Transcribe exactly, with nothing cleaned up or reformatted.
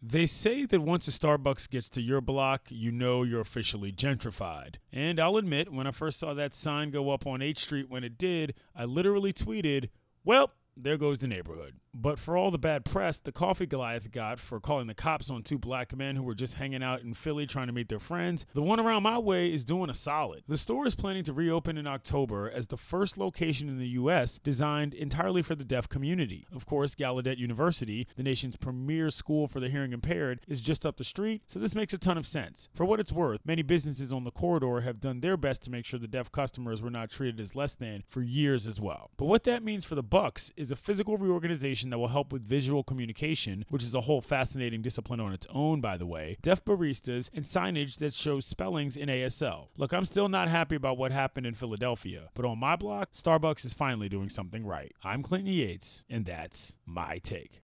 They say that once a Starbucks gets to your block, you know you're officially gentrified. And I'll admit, when I first saw that sign go up on H Street when it did, I literally tweeted, well, there goes the neighborhood. But for all the bad press the Coffee Goliath got for calling the cops on two black men who were just hanging out in Philly trying to meet their friends, the one around my way is doing a solid. The store is planning to reopen in October as the first location in the U S designed entirely for the deaf community. Of course, Gallaudet University, the nation's premier school for the hearing impaired, is just up the street, so this makes a ton of sense. For what it's worth, many businesses on the corridor have done their best to make sure the deaf customers were not treated as less than for years as well. But what that means for the Bucks is a physical reorganization that will help with visual communication, which is a whole fascinating discipline on its own, by the way, deaf baristas, and signage that shows spellings in A S L. Look, I'm still not happy about what happened in Philadelphia, but on my block, Starbucks is finally doing something right. I'm Clinton Yates, and that's my take.